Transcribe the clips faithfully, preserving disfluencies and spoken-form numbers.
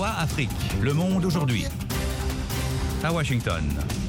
V O A Afrique, Le Monde aujourd'hui. À Washington.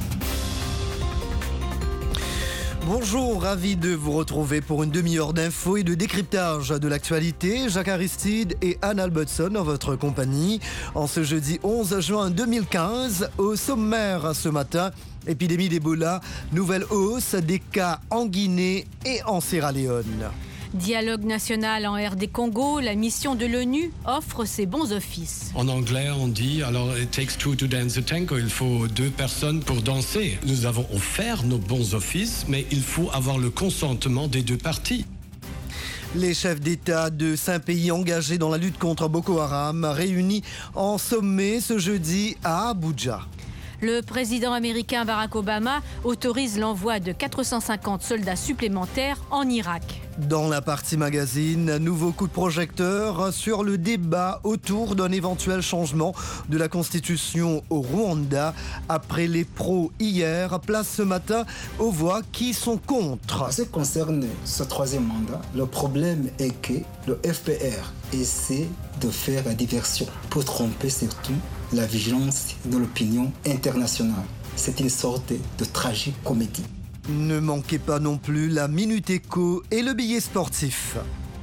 Bonjour, ravi de vous retrouver pour une demi-heure d'infos et de décryptage de l'actualité. Jacques Aristide et Anne Albertson en votre compagnie. En ce jeudi onze juin deux mille quinze, au sommaire ce matin, épidémie d'Ebola, nouvelle hausse des cas en Guinée et en Sierra Leone. Dialogue national en R D Congo, la mission de l'ONU offre ses bons offices. En anglais, on dit, alors, it takes two to dance a tango, il faut deux personnes pour danser. Nous avons offert nos bons offices, mais il faut avoir le consentement des deux parties. Les chefs d'État de cinq pays engagés dans la lutte contre Boko Haram réunis en sommet ce jeudi à Abuja. Le président américain Barack Obama autorise l'envoi de quatre cent cinquante soldats supplémentaires en Irak. Dans la partie magazine, nouveau coup de projecteur sur le débat autour d'un éventuel changement de la Constitution au Rwanda. Après les pros hier, place ce matin aux voix qui sont contre. En ce qui concerne ce troisième mandat, le problème est que le F P R essaie de faire la diversion pour tromper surtout la vigilance de l'opinion internationale. C'est une sorte de tragique comédie. Ne manquez pas non plus la Minute Éco et le billet sportif.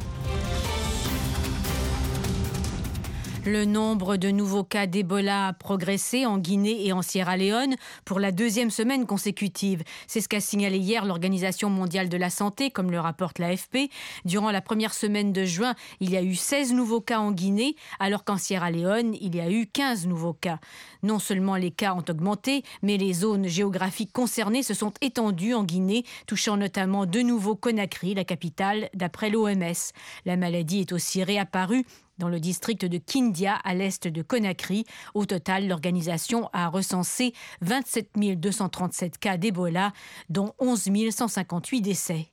Le nombre de nouveaux cas d'Ebola a progressé en Guinée et en Sierra Leone pour la deuxième semaine consécutive. C'est ce qu'a signalé hier l'Organisation mondiale de la santé, comme le rapporte l'A F P. Durant la première semaine de juin, il y a eu seize nouveaux cas en Guinée, alors qu'en Sierra Leone, il y a eu quinze nouveaux cas. Non seulement les cas ont augmenté, mais les zones géographiques concernées se sont étendues en Guinée, touchant notamment de nouveau Conakry, la capitale, d'après l'O M S. La maladie est aussi réapparue dans le district de Kindia, à l'est de Conakry. Au total, l'organisation a recensé vingt-sept mille deux cent trente-sept cas d'Ebola, dont onze mille cent cinquante-huit décès.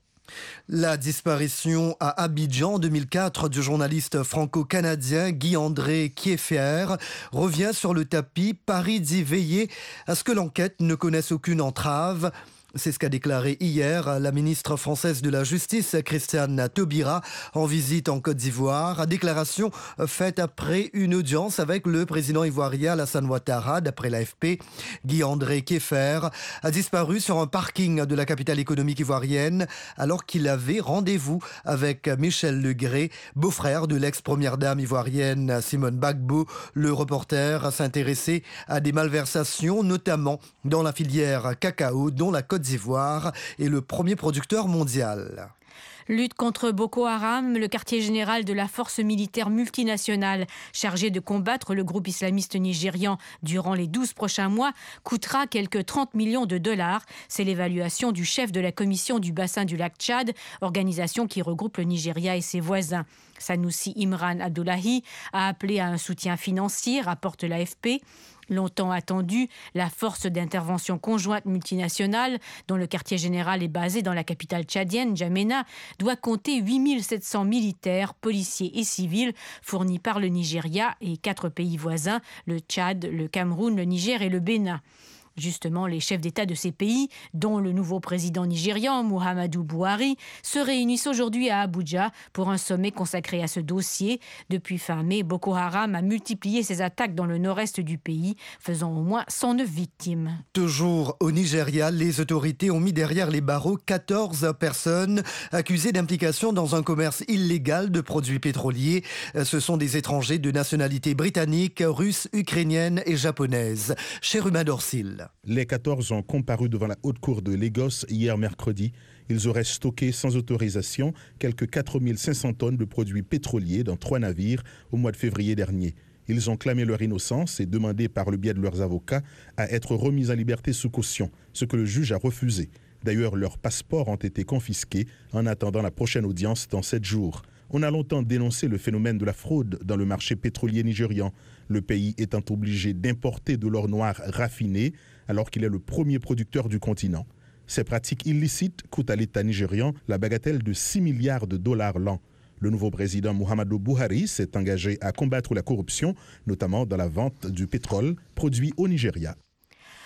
La disparition à Abidjan en deux mille quatre du journaliste franco-canadien Guy-André Kieffer revient sur le tapis. Paris dit veiller à ce que l'enquête ne connaisse aucune entrave. C'est ce qu'a déclaré hier la ministre française de la Justice, Christiane Taubira, en visite en Côte d'Ivoire. Déclaration faite après une audience avec le président ivoirien Alassane Ouattara, d'après l'A F P. Guy-André Kieffer a disparu sur un parking de la capitale économique ivoirienne alors qu'il avait rendez-vous avec Michel Legré, beau-frère de l'ex-première dame ivoirienne Simone Gbagbo. Le reporter s'intéressait à des malversations, notamment dans la filière cacao, dont la Côte d'Ivoire est le premier producteur mondial. Lutte contre Boko Haram, le quartier général de la force militaire multinationale chargée de combattre le groupe islamiste nigérian durant les douze prochains mois coûtera quelques trente millions de dollars. C'est l'évaluation du chef de la commission du bassin du lac Tchad, organisation qui regroupe le Nigeria et ses voisins. Sanoussi Imran Abdullahi a appelé à un soutien financier, rapporte l'A F P. Longtemps attendue, la force d'intervention conjointe multinationale, dont le quartier général est basé dans la capitale tchadienne, N'Djamena, doit compter huit mille sept cents militaires, policiers et civils fournis par le Nigeria et quatre pays voisins, le Tchad, le Cameroun, le Niger et le Bénin. Justement, les chefs d'État de ces pays, dont le nouveau président nigérian, Muhammadu Buhari, se réunissent aujourd'hui à Abuja pour un sommet consacré à ce dossier. Depuis fin mai, Boko Haram a multiplié ses attaques dans le nord-est du pays, faisant au moins cent neuf victimes. Toujours au Nigeria, les autorités ont mis derrière les barreaux quatorze personnes accusées d'implication dans un commerce illégal de produits pétroliers. Ce sont des étrangers de nationalité britannique, russe, ukrainienne et japonaise. Cheruma Dorsil. Les quatorze ont comparu devant la haute cour de Lagos hier mercredi. Ils auraient stocké sans autorisation quelques quatre mille cinq cents tonnes de produits pétroliers dans trois navires au mois de février dernier. Ils ont clamé leur innocence et demandé par le biais de leurs avocats à être remis en liberté sous caution, ce que le juge a refusé. D'ailleurs, leurs passeports ont été confisqués en attendant la prochaine audience dans sept jours. On a longtemps dénoncé le phénomène de la fraude dans le marché pétrolier nigérian, le pays étant obligé d'importer de l'or noir raffiné alors qu'il est le premier producteur du continent. Ces pratiques illicites coûtent à l'État nigérian la bagatelle de six milliards de dollars l'an. Le nouveau président Muhammadu Buhari s'est engagé à combattre la corruption, notamment dans la vente du pétrole produit au Nigeria.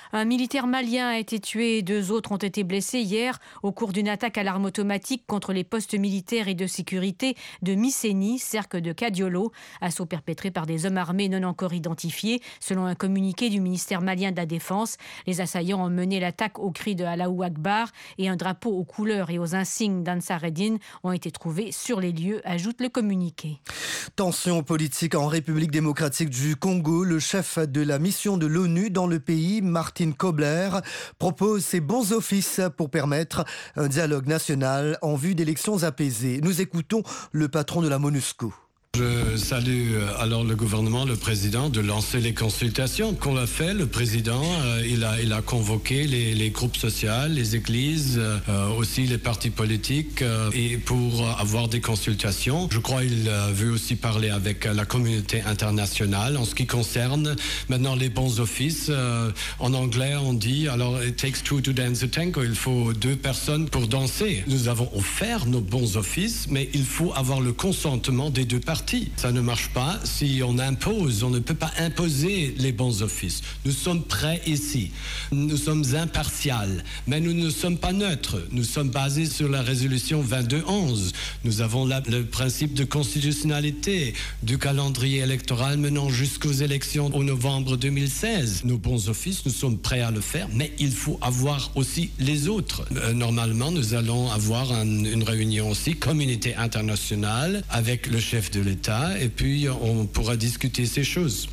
Un militaire malien a été tué et deux autres ont été blessés hier au cours d'une attaque à l'arme automatique contre les postes militaires et de sécurité de Misséni, cercle de Kadiolo. Assaut perpétré par des hommes armés non encore identifiés, selon un communiqué du ministère malien de la Défense. Les assaillants ont mené l'attaque au cri de Allahu Akbar et un drapeau aux couleurs et aux insignes d'Ansar Eddin ont été trouvés sur les lieux, ajoute le communiqué. Tension politique en République démocratique du Congo. Le chef de la mission de l'ONU dans le pays, Martin Kobler, propose ses bons offices pour permettre un dialogue national en vue d'élections apaisées. Nous écoutons le patron de la MONUSCO. Je salue alors le gouvernement, le président, de lancer les consultations. Qu'on l'a fait, le président, euh, il, a, il a convoqué les, les groupes sociaux, les églises, euh, aussi les partis politiques, euh, et pour avoir des consultations. Je crois qu'il euh, veut aussi parler avec la communauté internationale en ce qui concerne maintenant les bons offices. Euh, en anglais, on dit, alors, it takes two to dance a tango. Il faut deux personnes pour danser. Nous avons offert nos bons offices, mais il faut avoir le consentement des deux parties. Ça ne marche pas si on impose. On ne peut pas imposer les bons offices. Nous sommes prêts ici. Nous sommes impartials, mais nous ne sommes pas neutres. Nous sommes basés sur la résolution vingt-deux onze. Nous avons la, le principe de constitutionnalité du calendrier électoral menant jusqu'aux élections au novembre deux mille seize. Nos bons offices, nous sommes prêts à le faire, mais il faut avoir aussi les autres. Euh, normalement, nous allons avoir un, une réunion aussi, communauté internationale, avec le chef de l'État, et puis on pourra discuter ces choses.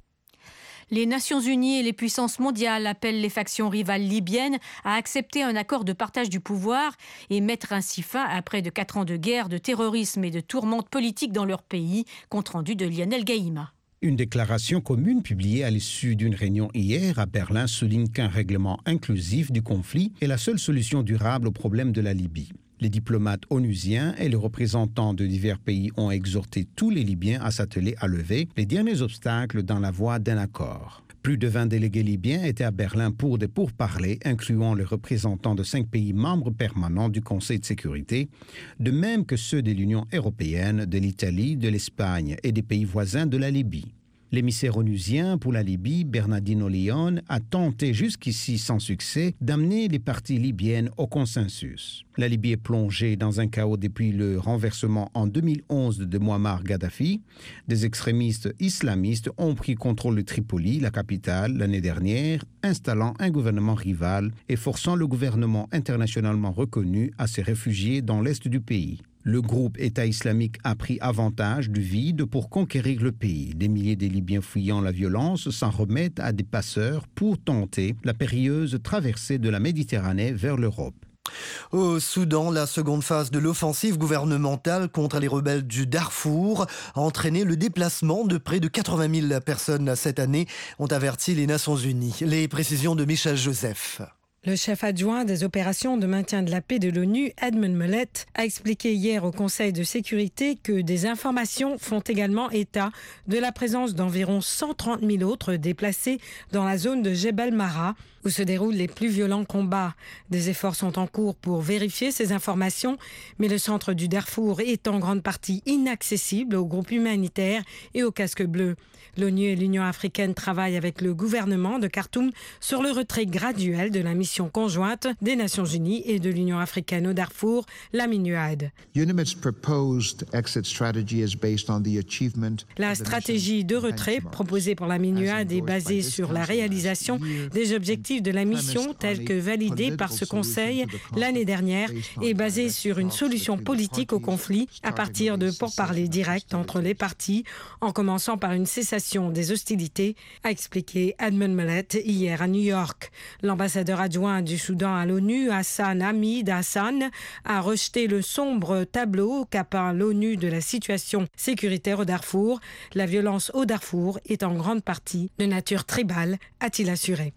Les Nations Unies et les puissances mondiales appellent les factions rivales libyennes à accepter un accord de partage du pouvoir et mettre ainsi fin à près de quatre ans de guerre, de terrorisme et de tourmente politique dans leur pays. Compte rendu de Lionel Gaïma. Une déclaration commune publiée à l'issue d'une réunion hier à Berlin souligne qu'un règlement inclusif du conflit est la seule solution durable au problème de la Libye. Les diplomates onusiens et les représentants de divers pays ont exhorté tous les Libyens à s'atteler à lever les derniers obstacles dans la voie d'un accord. Plus de vingt délégués libyens étaient à Berlin pour des pourparlers, incluant les représentants de cinq pays membres permanents du Conseil de sécurité, de même que ceux de l'Union européenne, de l'Italie, de l'Espagne et des pays voisins de la Libye. L'émissaire onusien pour la Libye, Bernardino Leon, a tenté jusqu'ici sans succès d'amener les parties libyennes au consensus. La Libye est plongée dans un chaos depuis le renversement en deux mille onze de Muammar Kadhafi. Des extrémistes islamistes ont pris contrôle de Tripoli, la capitale, l'année dernière, installant un gouvernement rival et forçant le gouvernement internationalement reconnu à se réfugier dans l'est du pays. Le groupe État islamique a pris avantage du vide pour conquérir le pays. Des milliers de Libyens fuyant la violence s'en remettent à des passeurs pour tenter la périlleuse traversée de la Méditerranée vers l'Europe. Au Soudan, la seconde phase de l'offensive gouvernementale contre les rebelles du Darfour a entraîné le déplacement de près de quatre-vingt mille personnes cette année, ont averti les Nations Unies. Les précisions de Michel Joseph. Le chef adjoint des opérations de maintien de la paix de l'ONU, Edmund Millett, a expliqué hier au Conseil de sécurité que des informations font également état de la présence d'environ cent trente mille autres déplacés dans la zone de Jebel Mara, où se déroulent les plus violents combats. Des efforts sont en cours pour vérifier ces informations, mais le centre du Darfour est en grande partie inaccessible aux groupes humanitaires et aux casques bleus. L'ONU et l'Union africaine travaillent avec le gouvernement de Khartoum sur le retrait graduel de la mission conjointe des Nations Unies et de l'Union africaine au Darfour, la MINUAD. La stratégie de retrait proposée pour la MINUAD est basée sur la réalisation des objectifs de la mission tels que validés par ce Conseil l'année dernière et basée sur une solution politique au conflit à partir de pourparlers directs entre les parties, en commençant par une cessation des hostilités, a expliqué Edmund Millett hier à New York. L'ambassadeur adjoint du Soudan à l'ONU, Hassan Hamid Hassan, a rejeté le sombre tableau qu'a peint l'ONU de la situation sécuritaire au Darfour. La violence au Darfour est en grande partie de nature tribale, a-t-il assuré.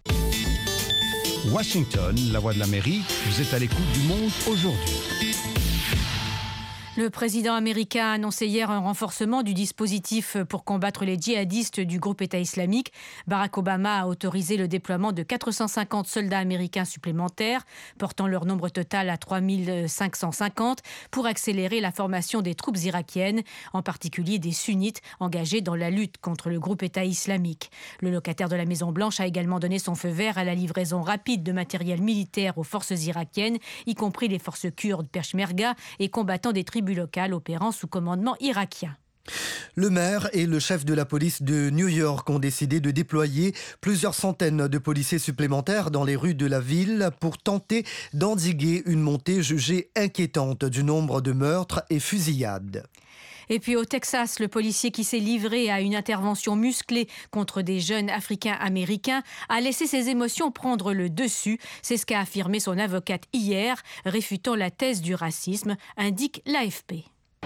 Washington, la voix de l'Amérique, vous êtes à l'écoute du Monde aujourd'hui. Le président américain a annoncé hier un renforcement du dispositif pour combattre les djihadistes du groupe État islamique. Barack Obama a autorisé le déploiement de quatre cent cinquante soldats américains supplémentaires, portant leur nombre total à trois mille cinq cent cinquante, pour accélérer la formation des troupes irakiennes, en particulier des sunnites engagés dans la lutte contre le groupe État islamique. Le locataire de la Maison-Blanche a également donné son feu vert à la livraison rapide de matériel militaire aux forces irakiennes, y compris les forces kurdes Peshmerga et combattant des tribus locales opérant sous commandement irakien. Le maire et le chef de la police de New York ont décidé de déployer plusieurs centaines de policiers supplémentaires dans les rues de la ville pour tenter d'endiguer une montée jugée inquiétante du nombre de meurtres et fusillades. Et puis au Texas, le policier qui s'est livré à une intervention musclée contre des jeunes Africains-Américains a laissé ses émotions prendre le dessus. C'est ce qu'a affirmé son avocate hier, réfutant la thèse du racisme, indique l'A F P.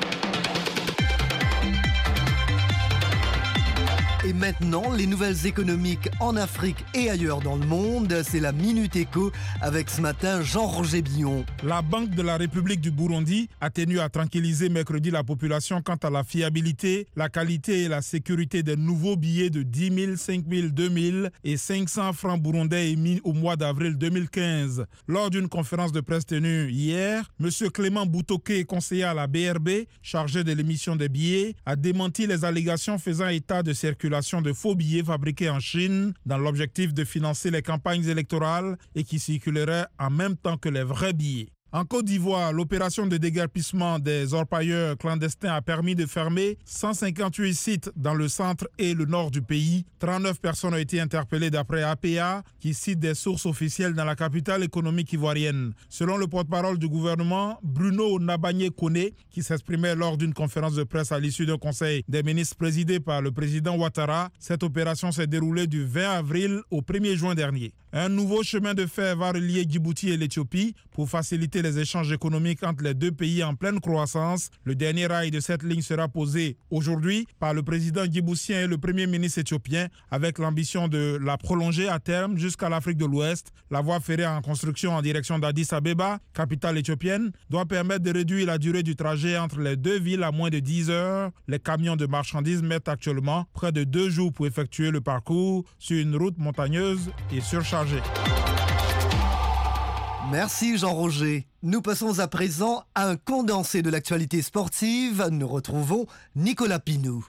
Et maintenant, les nouvelles économiques en Afrique et ailleurs dans le monde, c'est la Minute Éco avec ce matin Jean-Roger Billon. La Banque de la République du Burundi a tenu à tranquilliser mercredi la population quant à la fiabilité, la qualité et la sécurité des nouveaux billets de dix mille, cinq mille, deux mille et cinq cents francs burundais émis au mois d'avril deux mille quinze. Lors d'une conférence de presse tenue hier, M. Clément Boutoké, conseiller à la B R B, chargé de l'émission des billets, a démenti les allégations faisant état de circulation de faux billets fabriqués en Chine dans l'objectif de financer les campagnes électorales et qui circuleraient en même temps que les vrais billets. En Côte d'Ivoire, l'opération de déguerpissement des orpailleurs clandestins a permis de fermer cent cinquante-huit sites dans le centre et le nord du pays. trente-neuf personnes ont été interpellées d'après A P A, qui cite des sources officielles dans la capitale économique ivoirienne. Selon le porte-parole du gouvernement, Bruno Nabagné-Koné, qui s'exprimait lors d'une conférence de presse à l'issue d'un conseil des ministres présidé par le président Ouattara, cette opération s'est déroulée du vingt avril au premier juin dernier. Un nouveau chemin de fer va relier Djibouti et l'Éthiopie pour faciliter les échanges économiques entre les deux pays en pleine croissance. Le dernier rail de cette ligne sera posé aujourd'hui par le président djiboutien et le premier ministre éthiopien avec l'ambition de la prolonger à terme jusqu'à l'Afrique de l'Ouest. La voie ferrée en construction en direction d'Addis Abeba, capitale éthiopienne, doit permettre de réduire la durée du trajet entre les deux villes à moins de dix heures. Les camions de marchandises mettent actuellement près de deux jours pour effectuer le parcours sur une route montagneuse et surchargée. Merci Jean-Roger. Nous passons à présent à un condensé de l'actualité sportive. Nous retrouvons Nicolas Pinou.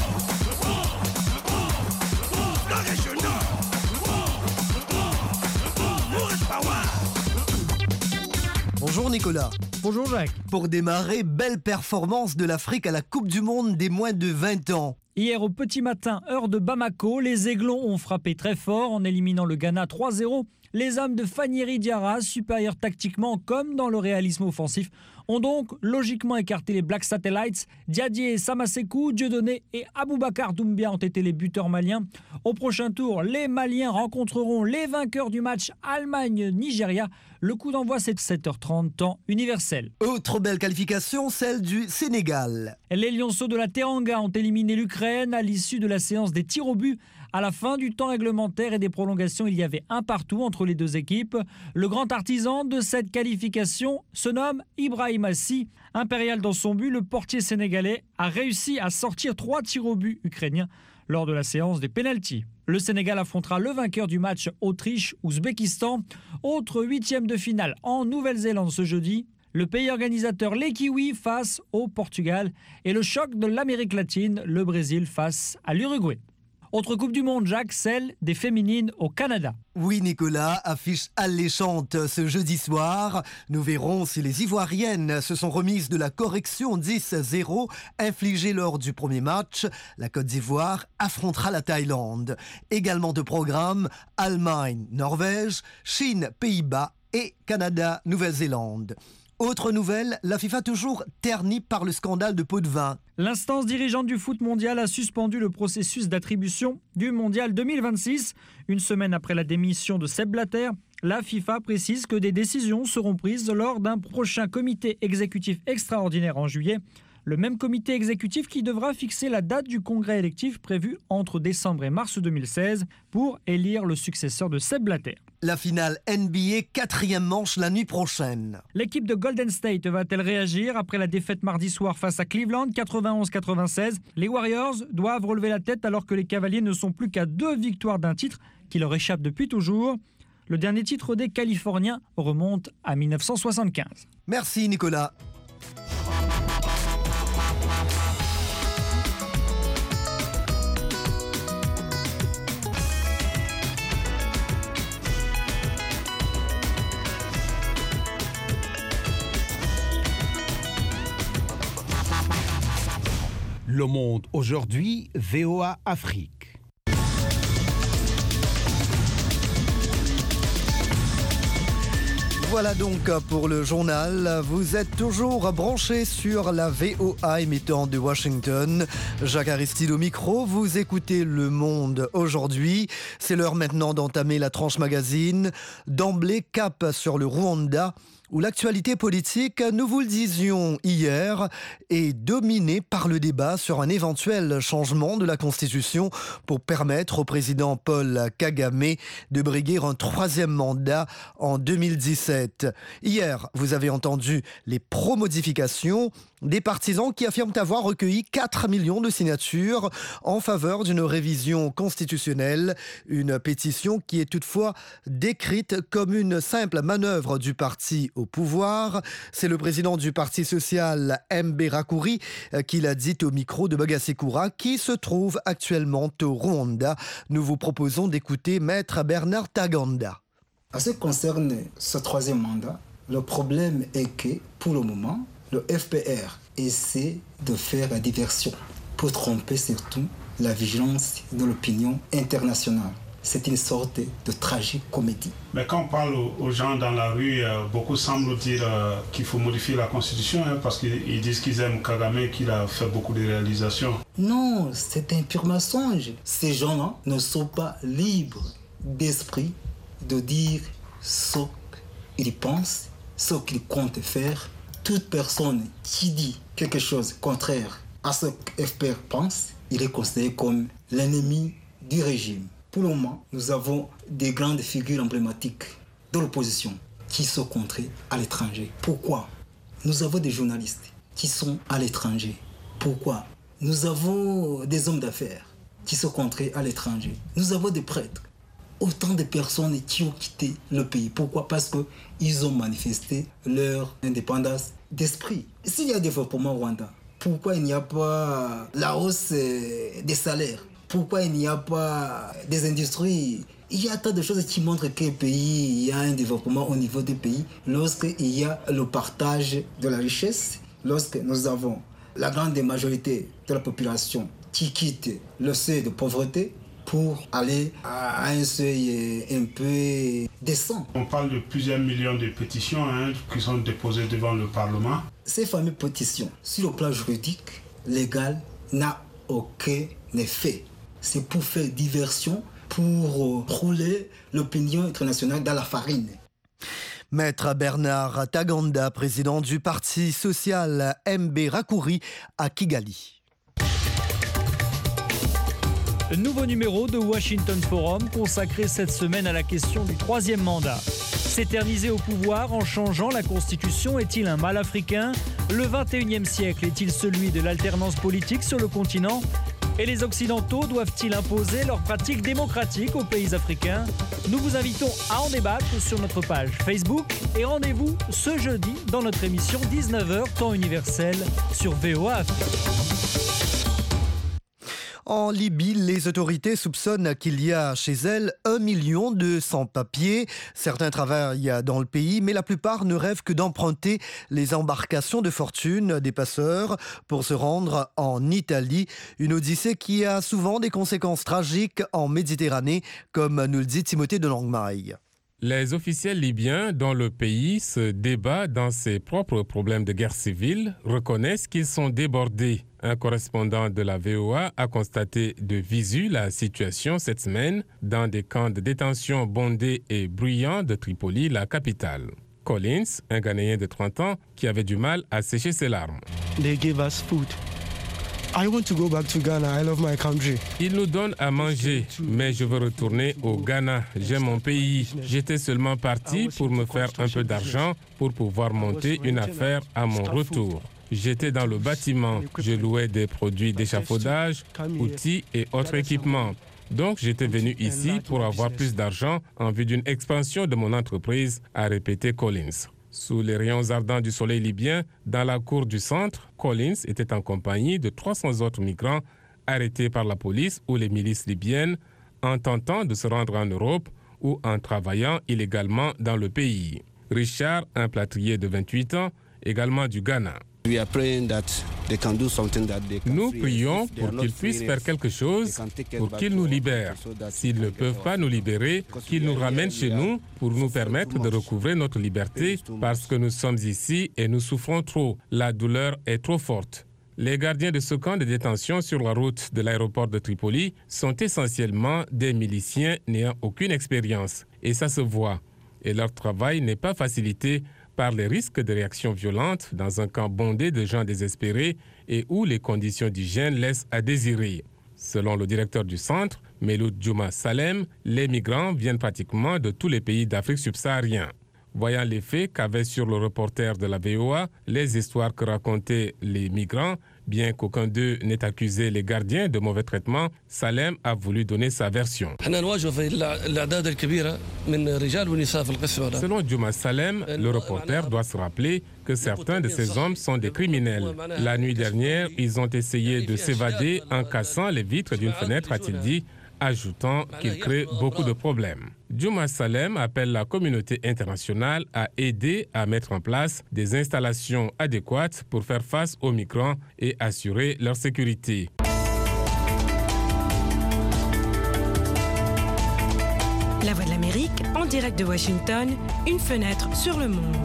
Bonjour Nicolas. Bonjour Jacques. Pour démarrer, belle performance de l'Afrique à la Coupe du Monde des moins de vingt ans. Hier au petit matin, heure de Bamako, les Aiglons ont frappé très fort en éliminant le Ghana trois zéro. Les hommes de Fanieri Diarra, supérieurs tactiquement comme dans le réalisme offensif, ont donc logiquement écarté les Black Satellites. Diadier, Samasekou, Dieudonné et Aboubakar Doumbia ont été les buteurs maliens. Au prochain tour, les Maliens rencontreront les vainqueurs du match Allemagne-Nigeria. Le coup d'envoi, c'est sept heures trente, temps universel. Autre belle qualification, celle du Sénégal. Les Lionceaux de la Teranga ont éliminé l'Ukraine à l'issue de la séance des tirs au but. À la fin du temps réglementaire et des prolongations, il y avait un partout entre les deux équipes. Le grand artisan de cette qualification se nomme Ibrahim Assi. Impérial dans son but, le portier sénégalais a réussi à sortir trois tirs au but ukrainiens lors de la séance des pénaltys. Le Sénégal affrontera le vainqueur du match Autriche-Ouzbékistan. Autre huitième de finale en Nouvelle-Zélande ce jeudi. Le pays organisateur, les Kiwis, face au Portugal. Et le choc de l'Amérique latine, le Brésil face à l'Uruguay. Autre Coupe du Monde, Jacques, celle des féminines au Canada. Oui, Nicolas, affiche alléchante ce jeudi soir. Nous verrons si les Ivoiriennes se sont remises de la correction dix zéro infligée lors du premier match. La Côte d'Ivoire affrontera la Thaïlande. Également de programme, Allemagne, Norvège, Chine, Pays-Bas et Canada, Nouvelle-Zélande. Autre nouvelle, la FIFA toujours ternie par le scandale de pots de vin. L'instance dirigeante du foot mondial a suspendu le processus d'attribution du mondial deux mille vingt-six. Une semaine après la démission de Sepp Blatter, la FIFA précise que des décisions seront prises lors d'un prochain comité exécutif extraordinaire en juillet. Le même comité exécutif qui devra fixer la date du congrès électif prévu entre décembre et mars deux mille seize pour élire le successeur de Sepp Blatter. La finale N B A, quatrième manche la nuit prochaine. L'équipe de Golden State va-t-elle réagir après la défaite mardi soir face à Cleveland, quatre-vingt-onze à quatre-vingt-seize? Les Warriors doivent relever la tête alors que les Cavaliers ne sont plus qu'à deux victoires d'un titre qui leur échappe depuis toujours. Le dernier titre des Californiens remonte à mille neuf cent soixante-quinze. Merci Nicolas. Le Monde aujourd'hui, V O A Afrique. Voilà donc pour le journal. Vous êtes toujours branchés sur la V O A émettant de Washington. Jacques Aristide au micro. Vous écoutez Le Monde aujourd'hui. C'est l'heure maintenant d'entamer la tranche magazine. D'emblée, cap sur le Rwanda, où l'actualité politique, nous vous le disions hier, est dominée par le débat sur un éventuel changement de la Constitution pour permettre au président Paul Kagame de briguer un troisième mandat en deux mille dix-sept. Hier, vous avez entendu les pro-modifications des partisans qui affirment avoir recueilli quatre millions de signatures en faveur d'une révision constitutionnelle, une pétition qui est toutefois décrite comme une simple manœuvre du parti au pouvoir. C'est le président du Parti social, Imberakuri, qui l'a dit au micro de Bagasekura, qui se trouve actuellement au Rwanda. Nous vous proposons d'écouter Maître Bernard Taganda. En ce qui concerne ce troisième mandat, le problème est que, pour le moment, le F P R essaie de faire la diversion pour tromper surtout la vigilance de l'opinion internationale. C'est une sorte de tragique comédie. Mais quand on parle aux gens dans la rue, beaucoup semblent dire qu'il faut modifier la Constitution hein, parce qu'ils disent qu'ils aiment Kagame, qu'il a fait beaucoup de réalisations. Non, c'est un pur mensonge. Ces gens-là ne sont pas libres d'esprit de dire ce qu'ils pensent, ce qu'ils comptent faire. Toute personne qui dit quelque chose contraire à ce que F P R pense, il est considéré comme l'ennemi du régime. Pour le moment, nous avons des grandes figures emblématiques de l'opposition qui sont contrées à l'étranger. Pourquoi? Nous avons des journalistes qui sont à l'étranger. Pourquoi? Nous avons des hommes d'affaires qui sont contrés à l'étranger. Nous avons des prêtres. Autant de personnes qui ont quitté le pays. Pourquoi? Parce qu'ils ont manifesté leur indépendance d'esprit. S'il y a développement au Rwanda, pourquoi il n'y a pas la hausse des salaires? Pourquoi il n'y a pas des industries? Il y a tant de choses qui montrent qu'un pays, il y a un développement au niveau des pays lorsqu'il y a le partage de la richesse, lorsque nous avons la grande majorité de la population qui quitte le seuil de pauvreté pour aller à un seuil un peu décent. On parle de plusieurs millions de pétitions hein, qui sont déposées devant le Parlement. Ces fameuses pétitions, sur le plan juridique, légal, n'ont aucun effet. C'est pour faire diversion, pour rouler l'opinion internationale dans la farine. Maître Bernard Taganda, président du Parti social Imberakuri à Kigali. Nouveau numéro de Washington Forum consacré cette semaine à la question du troisième mandat. S'éterniser au pouvoir en changeant la Constitution est-il un mal africain? Le vingt et unième siècle est-il celui de l'alternance politique sur le continent? Et les Occidentaux doivent-ils imposer leurs pratiques démocratiques aux pays africains? Nous vous invitons à en débattre sur notre page Facebook et rendez-vous ce jeudi dans notre émission dix-neuf heures temps universel sur V O A Afrique. En Libye, les autorités soupçonnent qu'il y a chez elles un million de sans-papiers. Certains travaillent dans le pays, mais la plupart ne rêvent que d'emprunter les embarcations de fortune des passeurs pour se rendre en Italie. Une odyssée qui a souvent des conséquences tragiques en Méditerranée, comme nous le dit Timothée de Langmaille. Les officiels libyens, dont le pays se débat dans ses propres problèmes de guerre civile, reconnaissent qu'ils sont débordés. Un correspondant de la V O A a constaté de visu la situation cette semaine dans des camps de détention bondés et bruyants de Tripoli, la capitale. Collins, un Ghanéen de trente ans, qui avait du mal à sécher ses larmes. They gave us food. I want to go back to Ghana. I love my country. Ils nous donnent à manger, mais je veux retourner au Ghana. J'aime mon pays. J'étais seulement parti pour me faire un peu d'argent pour pouvoir monter une affaire à mon retour. J'étais dans le bâtiment. Je louais des produits d'échafaudage, outils et autres équipements. Donc, j'étais venu ici pour avoir plus d'argent en vue d'une expansion de mon entreprise, a répété Collins. Sous les rayons ardents du soleil libyen, dans la cour du centre, Collins était en compagnie de trois cents autres migrants arrêtés par la police ou les milices libyennes en tentant de se rendre en Europe ou en travaillant illégalement dans le pays. Richard, un plâtrier de vingt-huit ans, également du Ghana. Nous prions pour qu'ils puissent faire quelque chose, pour qu'ils nous libèrent. S'ils ne peuvent pas nous libérer, qu'ils nous ramènent chez nous pour nous permettre de recouvrer notre liberté parce que nous sommes ici et nous souffrons trop. La douleur est trop forte. Les gardiens de ce camp de détention sur la route de l'aéroport de Tripoli sont essentiellement des miliciens n'ayant aucune expérience. Et ça se voit. Et leur travail n'est pas facilité par les risques de réactions violentes dans un camp bondé de gens désespérés et où les conditions d'hygiène laissent à désirer. Selon le directeur du centre, Meloud Djouma Salem, les migrants viennent pratiquement de tous les pays d'Afrique subsaharienne. Voyant les faits qu'avaient sur le reporter de la V O A, les histoires que racontaient les migrants, bien qu'aucun d'eux n'ait accusé les gardiens de mauvais traitement, Salem a voulu donner sa version. Selon Djouma Salem, le reporter doit se rappeler que certains de ces hommes sont des criminels. La nuit dernière, ils ont essayé de s'évader en cassant les vitres d'une fenêtre, a-t-il dit, ajoutant qu'il crée beaucoup de problèmes. Djouma Salem appelle la communauté internationale à aider à mettre en place des installations adéquates pour faire face aux migrants et assurer leur sécurité. La Voix de l'Amérique, en direct de Washington, une fenêtre sur le monde.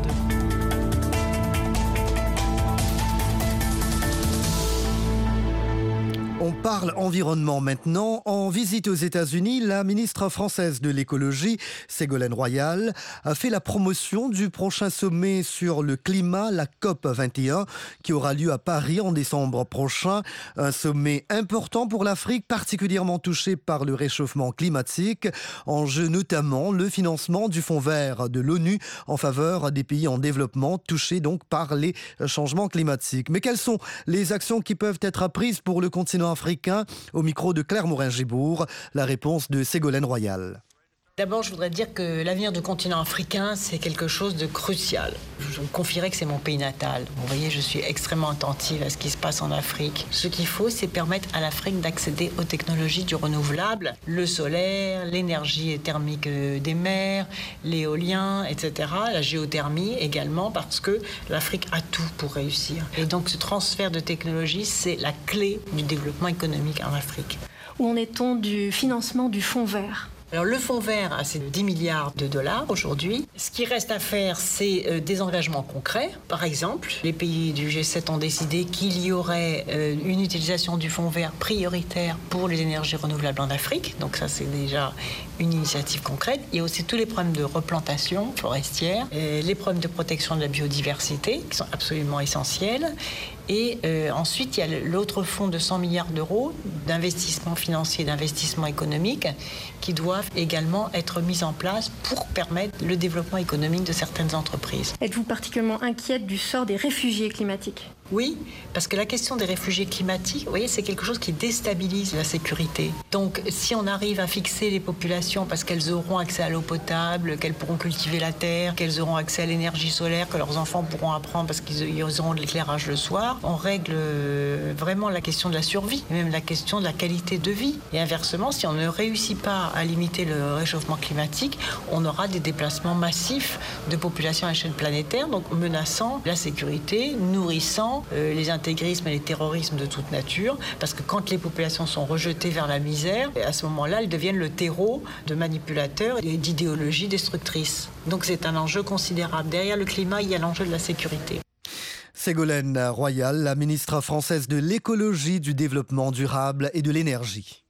On parle environnement maintenant. En visite aux États-Unis, la ministre française de l'écologie, Ségolène Royal, a fait la promotion du prochain sommet sur le climat, la COP vingt et un, qui aura lieu à Paris en décembre prochain. Un sommet important pour l'Afrique, particulièrement touchée par le réchauffement climatique. En jeu notamment le financement du Fonds vert de l'ONU en faveur des pays en développement touchés donc par les changements climatiques. Mais quelles sont les actions qui peuvent être prises pour le continent africain? Au micro de Claire Morin-Gibourg, la réponse de Ségolène Royal. D'abord, je voudrais dire que l'avenir du continent africain, c'est quelque chose de crucial. Je vous confierai que c'est mon pays natal. Vous voyez, je suis extrêmement attentive à ce qui se passe en Afrique. Ce qu'il faut, c'est permettre à l'Afrique d'accéder aux technologies du renouvelable, le solaire, l'énergie thermique des mers, l'éolien, et cetera, la géothermie également, parce que l'Afrique a tout pour réussir. Et donc, ce transfert de technologie, c'est la clé du développement économique en Afrique. Où en est-on du financement du Fonds vert ? Alors le fonds vert, c'est dix milliards de dollars aujourd'hui. Ce qui reste à faire, c'est des engagements concrets. Par exemple, les pays du G sept ont décidé qu'il y aurait une utilisation du fonds vert prioritaire pour les énergies renouvelables en Afrique. Donc ça, c'est déjà une initiative concrète. Il y a aussi tous les problèmes de replantation forestière, les problèmes de protection de la biodiversité, qui sont absolument essentiels. Et euh, ensuite, il y a l'autre fonds de cent milliards d'euros d'investissement financier, d'investissement économique, qui doivent également être mis en place pour permettre le développement économique de certaines entreprises. Êtes-vous particulièrement inquiète du sort des réfugiés climatiques ? Oui, parce que la question des réfugiés climatiques, vous voyez, c'est quelque chose qui déstabilise la sécurité. Donc, si on arrive à fixer les populations parce qu'elles auront accès à l'eau potable, qu'elles pourront cultiver la terre, qu'elles auront accès à l'énergie solaire, que leurs enfants pourront apprendre parce qu'ils auront de l'éclairage le soir, on règle vraiment la question de la survie, et même la question de la qualité de vie. Et inversement, si on ne réussit pas à limiter le réchauffement climatique, on aura des déplacements massifs de populations à échelle planétaire, donc menaçant la sécurité, nourrissant Euh, les intégrismes et les terrorismes de toute nature, parce que quand les populations sont rejetées vers la misère, à ce moment-là, elles deviennent le terreau de manipulateurs et d'idéologies destructrices. Donc c'est un enjeu considérable. Derrière le climat, il y a l'enjeu de la sécurité. Ségolène Royal, la ministre française de l'écologie, du développement durable et de l'énergie.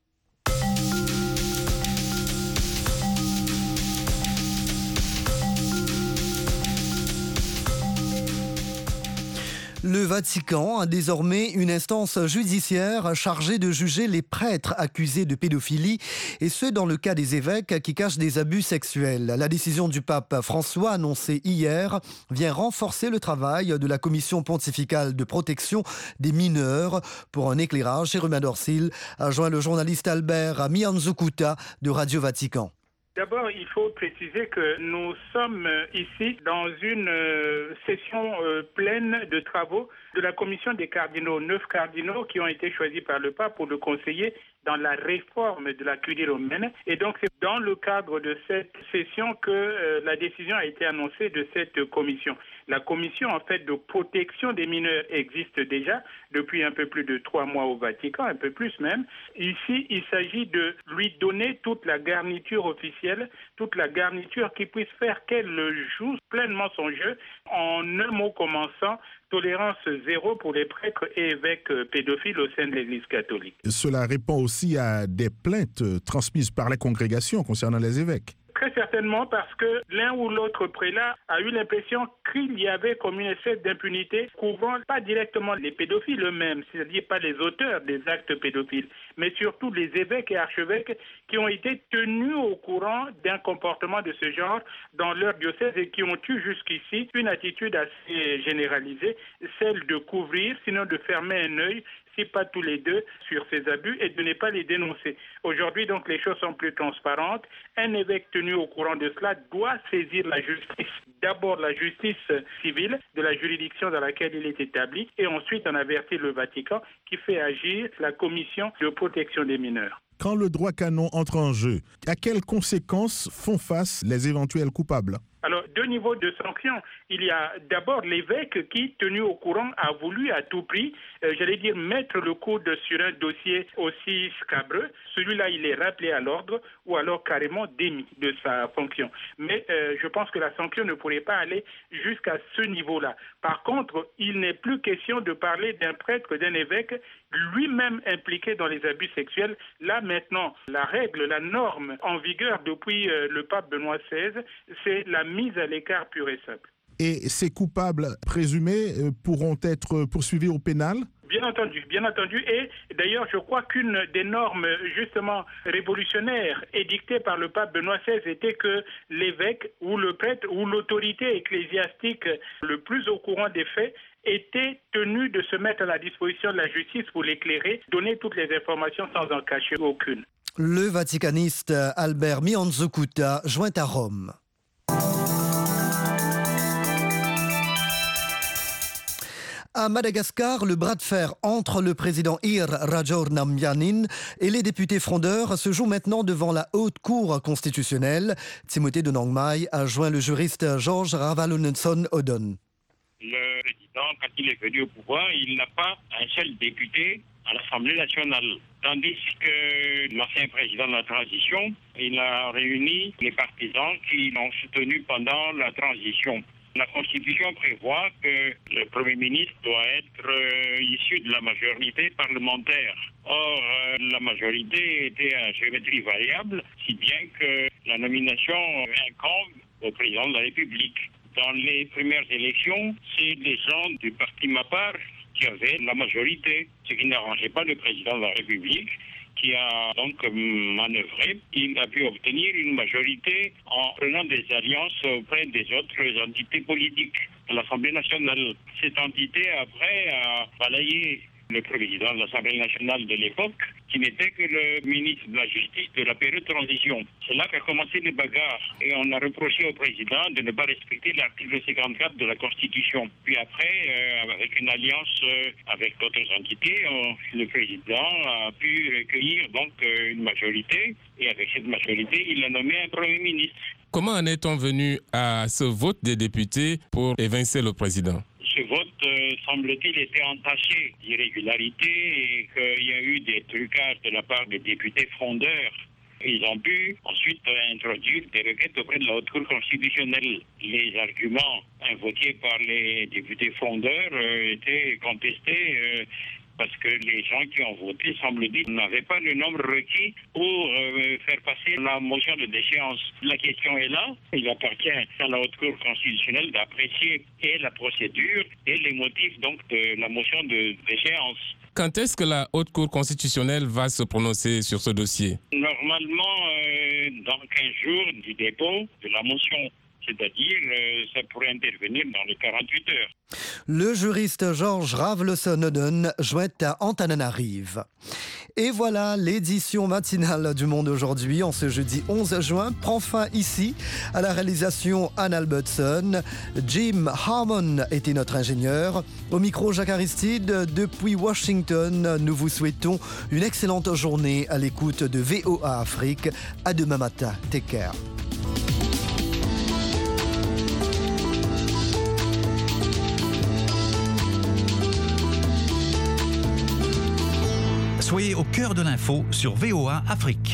Le Vatican a désormais une instance judiciaire chargée de juger les prêtres accusés de pédophilie, et ce dans le cas des évêques qui cachent des abus sexuels. La décision du pape François annoncée hier vient renforcer le travail de la Commission pontificale de protection des mineurs. Pour un éclairage, Jérôme Dorsil a joint le journaliste Albert Mianzukuta de Radio Vatican. D'abord, il faut préciser que nous sommes ici dans une euh, session euh, pleine de travaux de la commission des cardinaux, neuf cardinaux qui ont été choisis par le pape pour le conseiller dans la réforme de la curie romaine. Et donc, c'est dans le cadre de cette session que euh, la décision a été annoncée de cette commission. La commission, en fait, de protection des mineurs existe déjà depuis un peu plus de trois mois au Vatican, un peu plus même. Ici, il s'agit de lui donner toute la garniture officielle, toute la garniture qui puisse faire qu'elle joue pleinement son jeu, en un mot commençant, tolérance zéro pour les prêtres et évêques pédophiles au sein de l'Église catholique. Cela répond aussi à des plaintes transmises par la congrégation concernant les évêques. Très certainement, parce que l'un ou l'autre prélat a eu l'impression qu'il y avait comme une espèce d'impunité couvrant pas directement les pédophiles eux-mêmes, c'est-à-dire pas les auteurs des actes pédophiles, mais surtout les évêques et archevêques qui ont été tenus au courant d'un comportement de ce genre dans leur diocèse et qui ont eu jusqu'ici une attitude assez généralisée, celle de couvrir, sinon de fermer un œil, si pas tous les deux, sur ces abus et de ne pas les dénoncer. Aujourd'hui, donc, les choses sont plus transparentes. Un évêque tenu au courant de cela doit saisir la justice. D'abord la justice civile de la juridiction dans laquelle il est établi et ensuite en avertir le Vatican qui fait agir la commission de protection des mineurs. Quand le droit canon entre en jeu, à quelles conséquences font face les éventuels coupables ? Alors, deux niveaux de sanctions. Il y a d'abord l'évêque qui, tenu au courant, a voulu à tout prix, euh, j'allais dire, mettre le coude sur un dossier aussi scabreux. Celui-là, il est rappelé à l'ordre ou alors carrément démis de sa fonction. Mais euh, je pense que la sanction ne pourrait pas aller jusqu'à ce niveau-là. Par contre, il n'est plus question de parler d'un prêtre, d'un évêque lui-même impliqué dans les abus sexuels. Là, maintenant, la règle, la norme en vigueur depuis euh, le pape Benoît seize, c'est la mise à l'écart pure et simple. Et ces coupables présumés euh, pourront être poursuivis au pénal ? Bien entendu, bien entendu. Et d'ailleurs, je crois qu'une des normes justement révolutionnaires édictées par le pape Benoît seize était que l'évêque ou le prêtre ou l'autorité ecclésiastique le plus au courant des faits était tenu de se mettre à la disposition de la justice pour l'éclairer, donner toutes les informations sans en cacher aucune. Le vaticaniste Albert Mianzukuta joint à Rome. À Madagascar, le bras de fer entre le président Ir Rajoelinaambianin et les députés frondeurs se joue maintenant devant la haute cour constitutionnelle. Timothée de Nangmai a joint le juriste George Ravalunson-Odon. Le président, quand il est venu au pouvoir, il n'a pas un seul député à l'Assemblée nationale. Tandis que l'ancien président de la transition, il a réuni les partisans qui l'ont soutenu pendant la transition. La Constitution prévoit que le Premier ministre doit être euh, issu de la majorité parlementaire. Or, euh, la majorité était à géométrie variable, si bien que la nomination incombe au président de la République. Dans les premières élections, c'est les gens du parti Mapar qui avaient la majorité, ce qui n'arrangeait pas le président de la République, qui a donc manœuvré. Il a pu obtenir une majorité en prenant des alliances auprès des autres entités politiques de l'Assemblée nationale. Cette entité, après, a balayé le président de l'Assemblée nationale de l'époque, qui n'était que le ministre de la Justice de la période de transition. C'est là qu'a commencé les bagarres. Et on a reproché au président de ne pas respecter l'article cinquante-quatre de la Constitution. Puis après, euh, avec une alliance euh, avec d'autres entités, on, le président a pu recueillir donc euh, une majorité. Et avec cette majorité, il a nommé un Premier ministre. Comment en est-on venu à ce vote des députés pour évincer le président ? Ce vote, euh, semble-t-il, était entaché d'irrégularités et qu'il y a eu des trucages de la part des députés frondeurs. Ils ont pu ensuite euh, introduire des requêtes auprès de la Haute Cour constitutionnelle. Les arguments invoqués par les députés frondeurs euh, étaient contestés euh, parce que les gens qui ont voté, semble-t-il, n'avaient pas le nombre requis pour euh, faire passer la motion de déchéance. La question est là. Il appartient à la Haute Cour constitutionnelle d'apprécier et la procédure et les motifs donc de la motion de déchéance. Quand est-ce que la Haute Cour constitutionnelle va se prononcer sur ce dossier? Normalement, euh, dans quinze jours du dépôt de la motion. C'est-à-dire, euh, ça pourrait intervenir dans les quarante-huit heures. Le juriste George Ravleson-Odden, joint à Antananarive. Et voilà, l'édition matinale du Monde aujourd'hui, en ce jeudi onze juin, prend fin ici. À la réalisation, Anne Albertson. Jim Harmon était notre ingénieur. Au micro, Jacques Aristide. Depuis Washington, nous vous souhaitons une excellente journée à l'écoute de V O A Afrique. À demain matin. Take care. Soyez au cœur de l'info sur V O A Afrique.